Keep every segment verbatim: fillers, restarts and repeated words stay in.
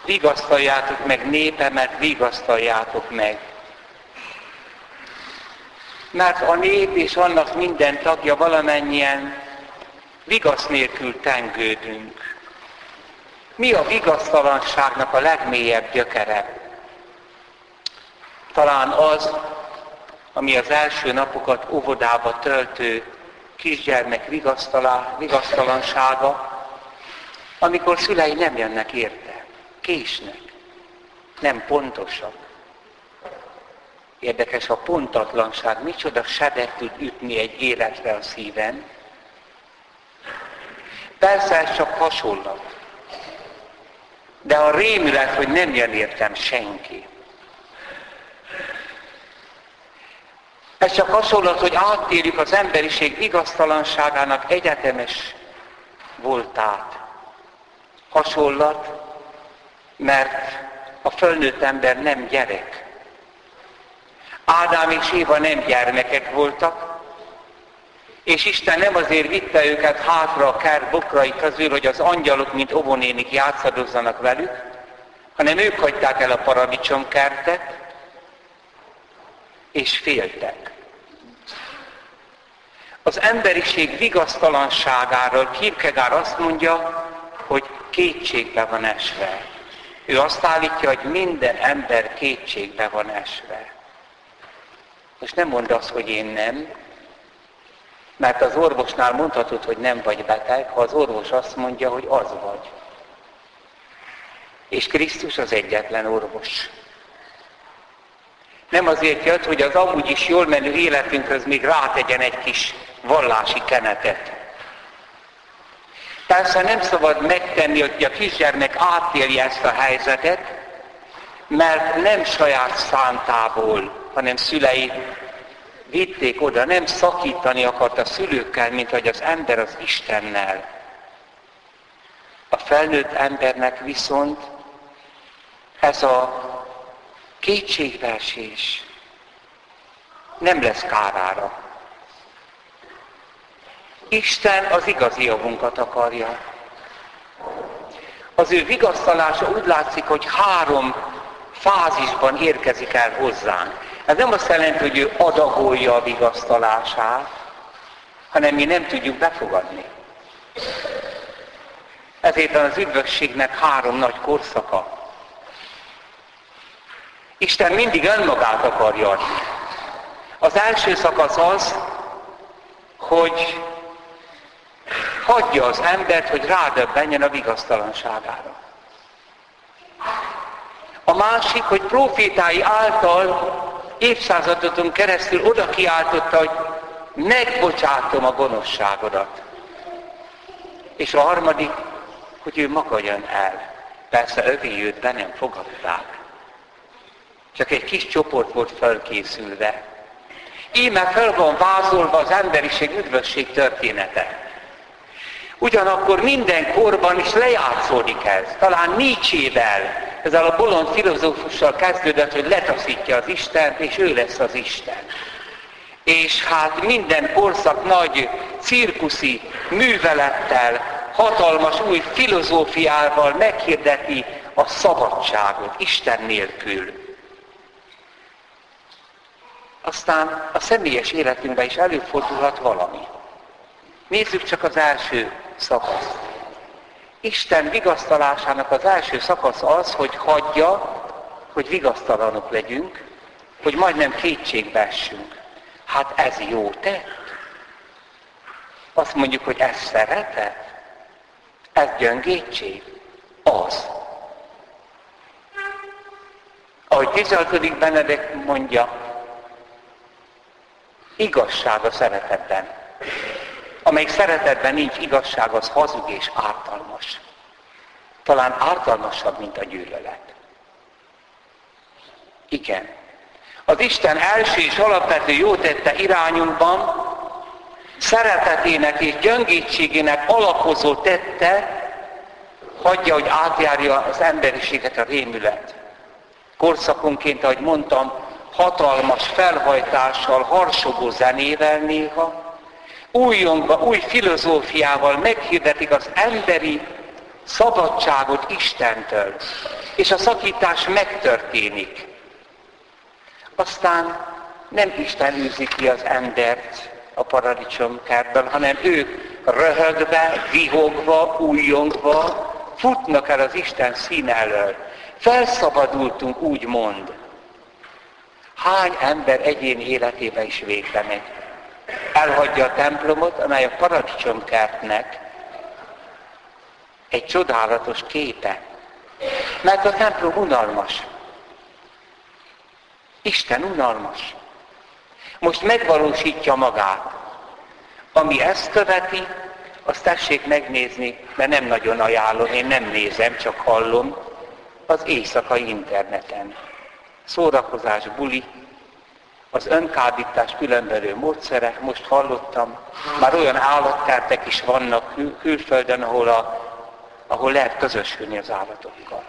vigasztaljátok meg népemet, vigasztaljátok meg. Mert a nép és annak minden tagja valamennyien vigasz nélkül tengődünk. Mi a vigasztalanságnak a legmélyebb gyökere? Talán az, ami az első napokat óvodába töltő kisgyermek vigasztalansága, amikor szülei nem jönnek érte, késnek, nem pontosak. Érdekes, a pontatlanság micsoda sebet tud ütni egy életre a szíven. Persze ez csak hasonlat. De a rémület, hogy nem jön értem senki. Ez csak hasonlat, hogy áttérjük az emberiség vigasztalanságának egyetemes voltát. Hasonlat, mert a fölnőtt ember nem gyerek. Ádám és Éva nem gyermekek voltak, és Isten nem azért vitte őket hátra a kert bokrai közül, hogy az angyalok, mint óvónénik játszadozzanak velük, hanem ők hagyták el a paradicsomkertet, és féltek. Az emberiség vigasztalanságáról Kierkegaard azt mondja, hogy kétségbe van esve. Ő azt állítja, hogy minden ember kétségbe van esve. Most nem mondd azt, hogy én nem, mert az orvosnál mondhatod, hogy nem vagy beteg, ha az orvos azt mondja, hogy az vagy. És Krisztus az egyetlen orvos. Nem azért jött, hogy az amúgy is jól menő életünkhöz még rátegyen egy kis vallási kenetet. Persze nem szabad megtenni, hogy a kisgyermek átélje ezt a helyzetet, mert nem saját szántából, hanem szülei vitték oda, nem szakítani akart a szülőkkel, mint hogy az ember az Istennel. A felnőtt embernek viszont ez a kétségbeesés nem lesz kárára. Isten az igazi javunkat akarja. Az ő vigasztalása úgy látszik, hogy három fázisban érkezik el hozzánk. Ez nem azt jelenti, hogy ő adagolja a vigasztalását, hanem mi nem tudjuk befogadni. Ezért van az üdvösségnek három nagy korszaka. Isten mindig önmagát akarja adni. Az első szakasz az, hogy hagyja az embert, hogy rádöbbenjen a vigasztalanságára. A másik, hogy profétái által évszázadokon keresztül oda kiáltotta, hogy megbocsátom a gonoszságodat. És a harmadik, hogy ő maga jön el. Persze övé őt be nem fogadták. Csak egy kis csoport volt felkészülve. Íme fel van vázolva az emberiség üdvösség története. Ugyanakkor minden korban is lejátszódik ez. Talán Nietzsével, ezzel a bolond filozófussal kezdődött, hogy letaszítja az Istent, és ő lesz az Isten. És hát minden korszak nagy cirkuszi művelettel, hatalmas új filozófiával meghirdeti a szabadságot Isten nélkül. Aztán a személyes életünkben is előfordulhat valami. Nézzük csak az első szakaszt. Isten vigasztalásának az első szakasz az, hogy hagyja, hogy vigasztalanok legyünk, hogy majdnem kétségbe essünk. Hát ez jó tett? Azt mondjuk, hogy ez szeretet? Ez gyöngétség? Az. Ahogy tizenötödik Benedek mondja, igazság a szeretetben. Amelyik szeretetben nincs igazság, az hazug és ártalmas. Talán ártalmasabb, mint a gyűlölet. Igen. Az Isten első és alapvető jótette irányunkban szeretetének és gyöngétségének alapozó tette, hagyja, hogy átjárja az emberiséget a rémület. Korszakonként, ahogy mondtam, hatalmas felhajtással, harsogó zenével néha, újongva, új filozófiával meghirdetik az emberi szabadságot Istentől, és a szakítás megtörténik. Aztán nem Isten űzi ki az embert a paradicsomkertből, hanem ők röhögve, vihogva, újjongva futnak el az Isten szín elől. Felszabadultunk, úgymond. Hány ember egyéni életébe is végbe megy. Elhagyja a templomot, amely a paradicsomkertnek egy csodálatos képe. Mert a templom unalmas. Isten unalmas. Most megvalósítja magát. Ami ezt követi, azt tessék megnézni, mert nem nagyon ajánlom, én nem nézem, csak hallom, az éjszakai interneten. Szórakozás, buli, az önkábítás különböző módszere, most hallottam, már olyan állatkertek is vannak kül- külföldön, ahol, a, ahol lehet közösülni az állatokkal.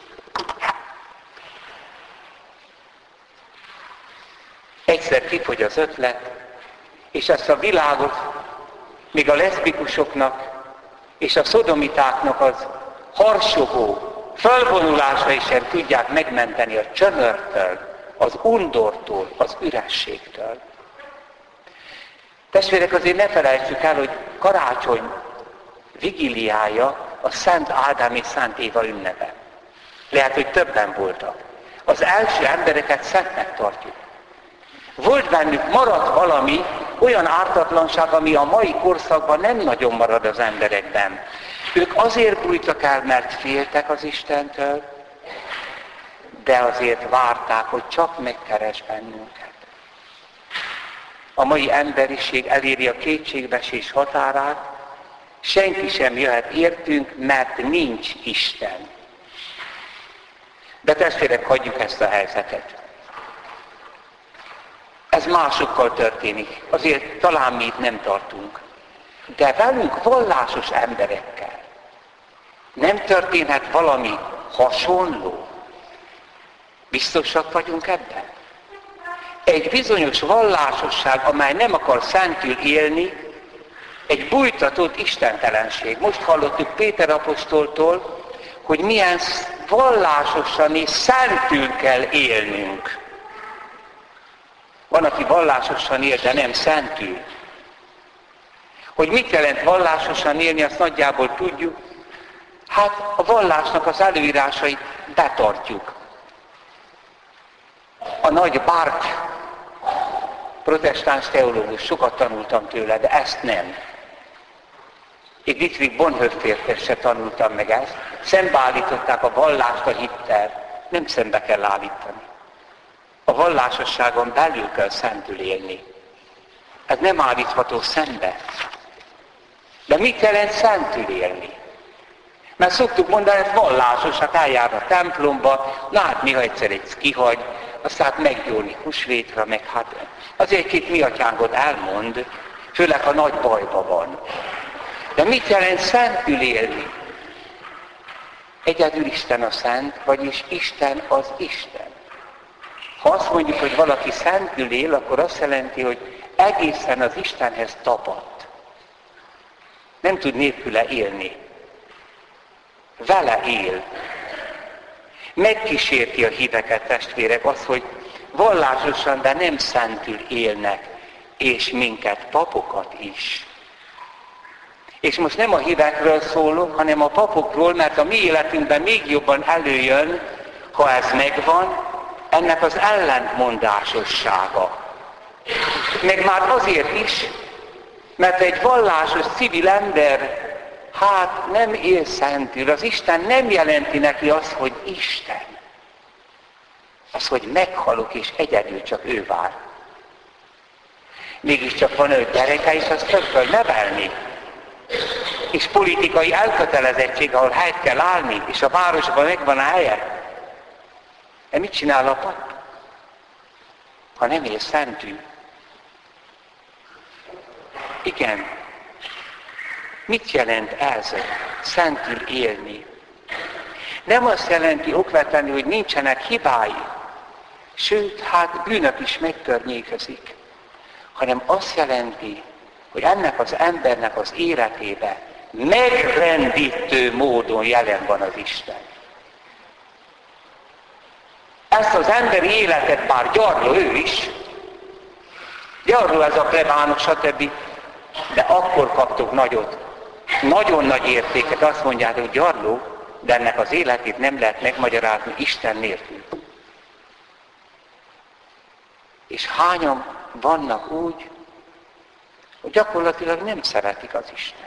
Egyszer kifogy az ötlet, és ezt a világot még a leszbikusoknak és a szodomitáknak az harsogó fölvonulásai sem tudják megmenteni a csömörtől, az undortól, az ürességtől. Testvérek, azért ne felejtsük el, hogy karácsony vigíliája a Szent Ádám és Szent Éva ünnepe. Lehet, hogy többen voltak. Az első embereket szentnek tartjuk. Volt bennük, maradt valami, olyan ártatlanság, ami a mai korszakban nem nagyon marad az emberekben. Ők azért bújtak el, mert féltek az Istentől, de azért várták, hogy csak megkeres bennünket. A mai emberiség eléri a kétségbeesés határát, senki sem jöhet értünk, mert nincs Isten. De testvérek, hagyjuk ezt a helyzetet. Ez másokkal történik. Azért talán mi itt nem tartunk. De velünk vallásos emberekkel nem történhet valami hasonló? Biztosak vagyunk ebben? Egy bizonyos vallásosság, amely nem akar szentül élni, egy bújtatott istentelenség. Most hallottuk Péter apostoltól, hogy milyen vallásosan és szentül kell élnünk. Van, aki vallásosan él, de nem szentül. Hogy mit jelent vallásosan élni, azt nagyjából tudjuk. Hát a vallásnak az előírásait betartjuk. A nagy Barth protestáns teológus, sokat tanultam tőle, de ezt nem. Én Dietrich Bonhoeffertől se tanultam meg ezt. Szembeállították a vallást a hittel. Nem szembe kell állítani. A vallásosságon belül kell szentül élni. Ez nem állítható szembe. De mit jelent szentül élni? Mert szoktuk mondani, hogy vallásos, hát eljár a templomba, na hát néha egyszer egy kihagy, aztán meggyóni húsvétra, meg hát azért két mi atyánkot elmond, főleg ha nagy bajba van. De mit jelent szentül élni? Egyedül Isten a szent, vagyis Isten az Isten. Ha azt mondjuk, hogy valaki szentül él, akkor azt jelenti, hogy egészen az Istenhez tapadt. Nem tud nélküle élni. Vele él. Megkísérti a híveket, testvérek, az, hogy vallásosan, de nem szentül élnek, és minket, papokat is. És most nem a hívekről szólok, hanem a papokról, mert a mi életünkben még jobban előjön, ha ez megvan, ennek az ellentmondásossága. Meg már azért is, mert egy vallásos civil ember hát nem él szentül. Az Isten nem jelenti neki azt, hogy Isten. Az, hogy meghalok és egyedül csak ő vár. Mégiscsak van öt gyereke, és azt föl kell nevelni. És politikai elkötelezettség, ahol helyt kell állni, és a városban megvan a helye. De mit csinál a pap? Ha nem él szentül? Igen. Mit jelent ez? Szentül élni. Nem azt jelenti okvetlenül, hogy nincsenek hibái. Sőt, hát bűnök is megkörnyékezik. Hanem azt jelenti, hogy ennek az embernek az életébe megrendítő módon jelen van az Isten. Ezt az emberi életet bár gyarló ő is, gyarló ez a plebánok, stb. De akkor kaptok nagyot, nagyon nagy értéket, azt mondjátok, hogy gyarló, de ennek az életét nem lehet megmagyarázni Isten nélkül. És hányan vannak úgy, hogy gyakorlatilag nem szeretik az Istent.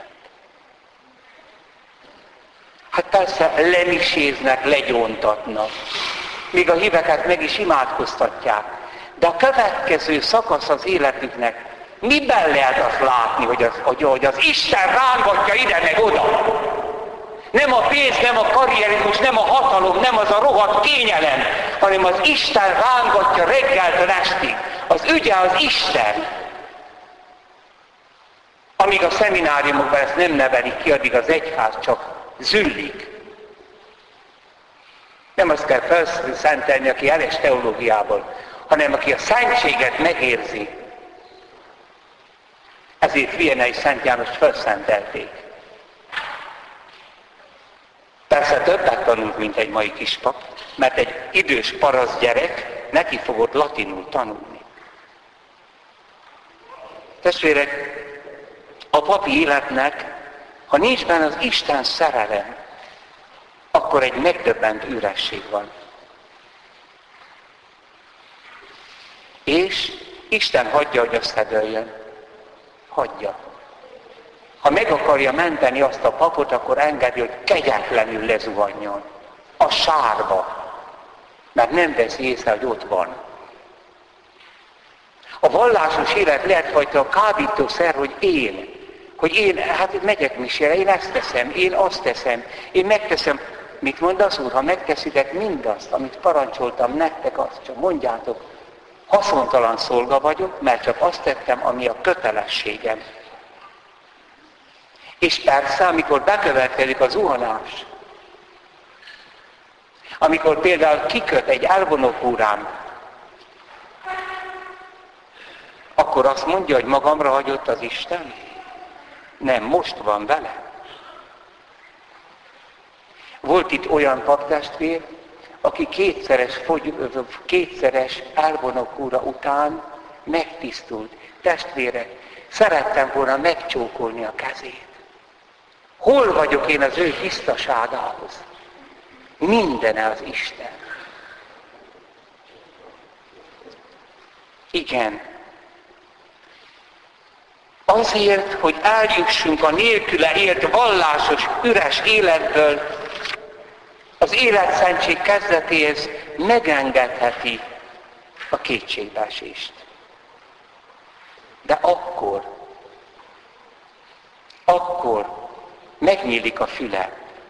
Hát persze lemiséznek, legyóntatnak, még a híveket meg is imádkoztatják. De a következő szakasz az életüknek, miben lehet azt látni, hogy az, hogy, hogy az Isten rángatja ide meg oda? Nem a pénz, nem a karrierizmus, nem a hatalom, nem az a rohadt kényelem, hanem az Isten rángatja reggeltől estig. Az ügye az Isten. Amíg a szemináriumokban ezt nem nevelik ki, addig az egyház csak züllik. Nem azt kell felszentelni, aki eles teológiából, hanem aki a szentséget megérzi. Ezért Vienei Szent Jánost felszentelték. Persze többet tanult, mint egy mai kispap, mert egy idős paraszt gyerek neki fogott latinul tanulni. Testvérek, a papi életnek, ha nincs benne az Isten szerelem, akkor egy megdöbbent üresség van. És Isten hagyja, hogy összedőljön. Hagyja. Ha meg akarja menteni azt a papot, akkor engedi, hogy kegyetlenül lezuhanjon. A sárba. Mert nem veszi észre, hogy ott van. A vallásos élet lehet fajta a kábítószer, hogy én. Hogy én, hát megyek misére, én ezt teszem, én azt teszem, én megteszem. Mit mond az Úr? Ha megteszitek mindazt, amit parancsoltam nektek, azt csak mondjátok, haszontalan szolga vagyok, mert csak azt tettem, ami a kötelességem. És persze, amikor bekövetkezik a zuhanás, amikor például kiköt egy elvonókúrám, akkor azt mondja, hogy magamra hagyott az Isten? Nem, most van vele. Volt itt olyan paptestvér, aki kétszeres, fogy, kétszeres elvonókúra után megtisztult. Testvérek, szerettem volna megcsókolni a kezét. Hol vagyok én az ő tisztaságához? Minden az Isten. Igen. Azért, hogy eljussunk a nélküle élt vallásos, üres életből, az életszentség kezdetéhez megengedheti a kétségbeesést. De akkor, akkor megnyílik a füle.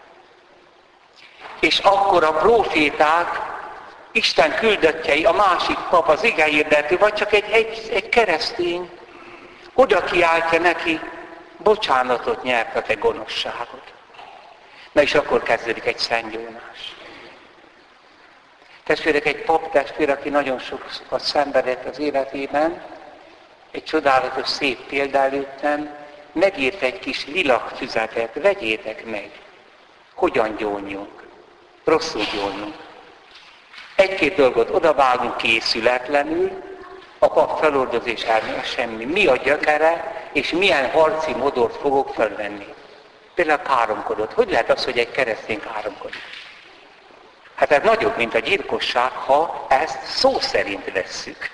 És akkor a próféták, Isten küldöttjei, a másik pap, az igehirdető, vagy csak egy, egy, egy keresztény, oda kiáltja neki, bocsánatot nyert a te gonoszságod. Na és akkor kezdődik egy szentgyónás. Testvérek, egy pap testvér, aki nagyon sokat szenvedett az életében, egy csodálatos szép példa előttem, megírt egy kis lila füzetet, vegyétek meg, hogyan gyónjunk, rosszul gyónjunk. Egy-két dolgot odavágunk készületlenül, a pap feloldoz elmény semmi. Mi a gyökere, és milyen harci modort fogok felvenni. Például káromkodott. Hogy lehet az, hogy egy keresztény káromkodik? Hát ez nagyobb, mint a gyilkosság, ha ezt szó szerint vesszük.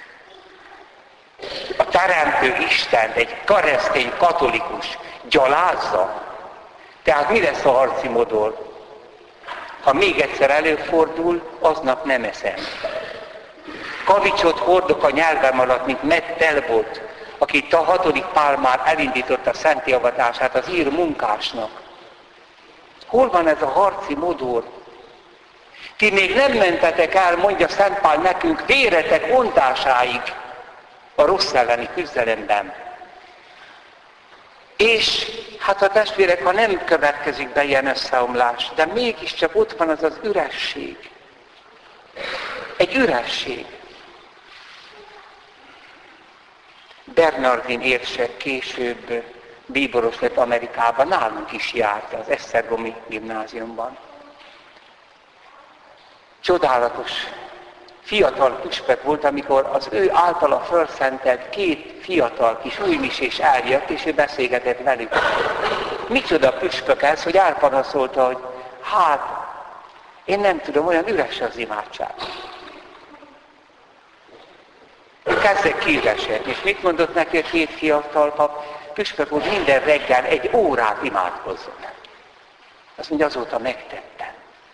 A teremtő Isten egy keresztény katolikus gyalázza. Tehát mi lesz a harci modor? Ha még egyszer előfordul, aznap nem eszem. Kavicsot hordok a nyelvem alatt, mint Matt Talbot, aki itt a hatodik Pál már elindította a szenti avatását az ír munkásnak. Hol van ez a harci modor? Ti még nem mentetek el, mondja Szent Pál nekünk, véretek ontásáig a rossz elleni küzdelemben. És hát a testvérek, ha nem következik be ilyen összeomlás, de mégiscsak ott van az az üresség. Egy üresség. Bernardin érsek később bíboros lett Amerikában, nálunk is járt az Esztergomi gimnáziumban. Csodálatos, fiatal püspök volt, amikor az ő általa felszentelt két fiatal kis újmisés eljött, és ő beszélgetett velük. Micsoda püspök ez, hogy elpanaszolta, hogy hát, én nem tudom, olyan üres az imádság. Ő kezdett kiüresedni, és mit mondott neki a két fiatal pap? Püspök úr, minden reggel egy órát imádkozzon. Azt mondja, azóta megtettem.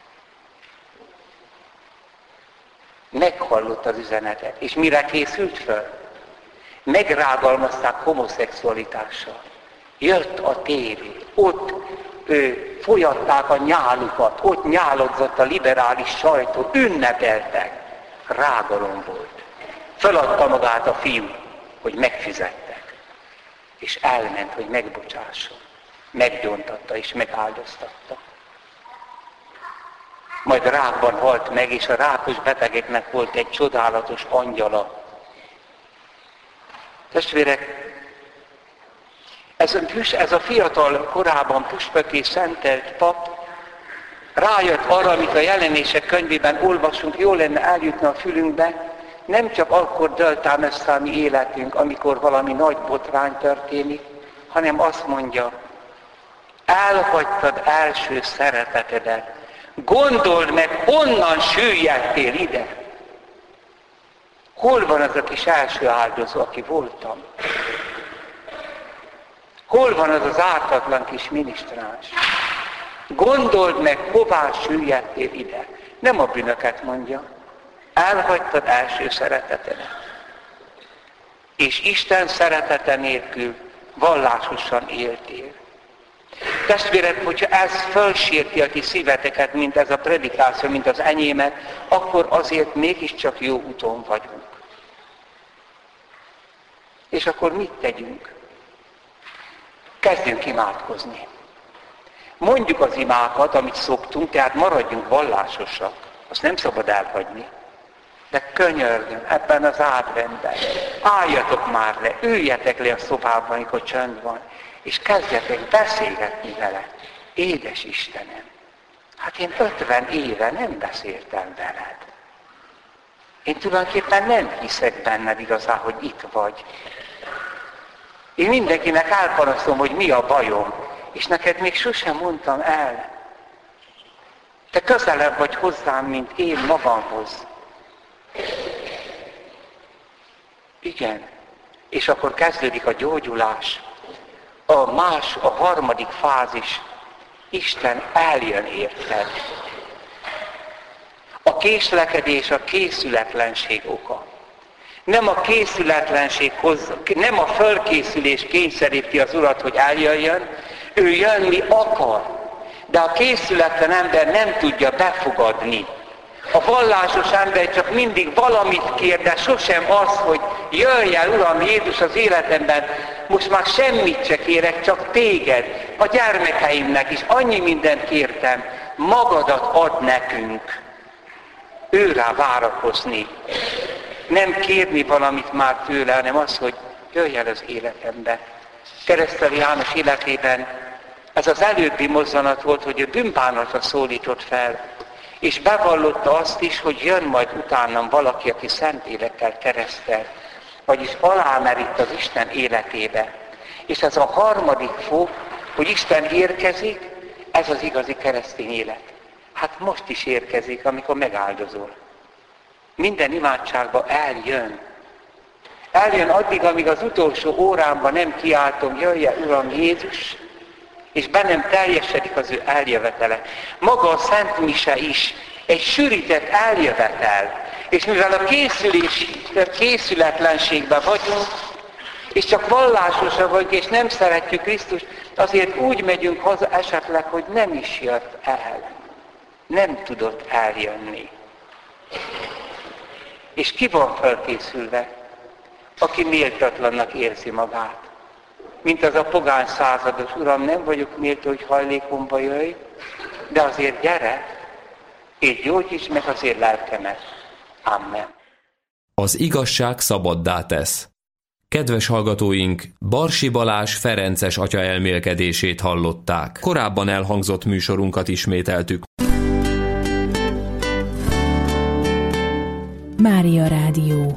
Meghallott az üzenetet, és mire készült föl? Megrágalmazták homoszexualitással. Jött a tévé, ott ő, folyatták a nyálukat, ott nyálodzott a liberális sajtó, ünnepeltek. Rágalom volt. Feladta magát a fiú, hogy megfizettek. És elment, hogy megbocsásson. Meggyontatta és megáldoztatta. Majd rákban halt meg, és a rákos betegeknek volt egy csodálatos angyala. Testvérek, ez a, ez a fiatal korában püspök és szentelt pap rájött arra, amit a Jelenések könyvében olvasunk, jól lenne eljutni a fülünkbe, nem csak akkor dölt össze a mi életünk, amikor valami nagy botrány történik, hanem azt mondja, elhagytad első szeretetedet. Gondold meg, honnan süllyedtél ide. Hol van az a kis első áldozó, aki voltam? Hol van az az ártatlan kis minisztráns? Gondold meg, hová süllyedtél ide. Nem a bűnöket mondja. Elhagytad első szeretetedet. És Isten szeretete nélkül vallásosan éltél. Testvérek, hogyha ez fölsérti a ti szíveteket, mint ez a predikáció, mint az enyémet, akkor azért mégiscsak jó úton vagyunk. És akkor mit tegyünk? Kezdjünk imádkozni. Mondjuk az imákat, amit szoktunk, tehát maradjunk vallásosak. Azt nem szabad elhagyni. De könyörgöm, ebben az adventben, álljatok már le, üljetek le a szobában, amikor csönd van, és kezdjetek beszélgetni vele. Édes Istenem, hát én ötven éve nem beszéltem veled. Én tulajdonképpen nem hiszek benned igazán, hogy itt vagy. Én mindenkinek elpanaszolom, hogy mi a bajom, és neked még sosem mondtam el. Te közelebb vagy hozzám, mint én magamhoz. Igen, és akkor kezdődik a gyógyulás. A más, a harmadik fázis. Isten eljön érted. A késlekedés a készületlenség oka. Nem a készületlenség hoz, nem a fölkészülés kényszeríti az Urat, hogy eljöjjön, ő jönni akar. De a készületlen ember nem tudja befogadni. A vallásos ember csak mindig valamit kér, de sosem az, hogy jöjj el, Uram Jézus, az életemben, most már semmit se kérek, csak téged, a gyermekeimnek is, annyi mindent kértem, magadat ad nekünk. Őrá várakozni. Nem kérni valamit már tőle, hanem az, hogy jöjj el az életembe. Kereszteli János életében ez az előbbi mozzanat volt, hogy ő bűnbánatra szólított fel, és bevallotta azt is, hogy jön majd utánam valaki, aki szent élekkel keresztel, vagyis alámerít az Isten életébe. És ez a harmadik fok, hogy Isten érkezik, ez az igazi keresztény élet. Hát most is érkezik, amikor megáldozol. Minden imádságba eljön. Eljön addig, amíg az utolsó órámban nem kiáltom, jöjj el, Uram Jézus, és bennem teljesedik az ő eljövetele. Maga a Szent Mise is egy sűrített eljövetel. És mivel a készülés, a készületlenségben vagyunk, és csak vallásosak vagyunk, és nem szeretjük Krisztust, azért úgy megyünk haza esetleg, hogy nem is jött el. Nem tudott eljönni. És ki van felkészülve? Aki méltatlannak érzi magát. Mint az a pogány százados, Uram, nem vagyok méltó, hogy hajlékomba jöjj, de azért gyere, és gyógyíts meg azért lelkemet. Amen. Az igazság szabaddá tesz. Kedves hallgatóink, Barsi Balázs ferences atya elmélkedését hallották. Korábban elhangzott műsorunkat ismételtük. Mária Rádió.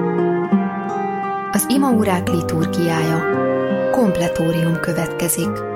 Az imaórák liturgiája. Kompletórium következik.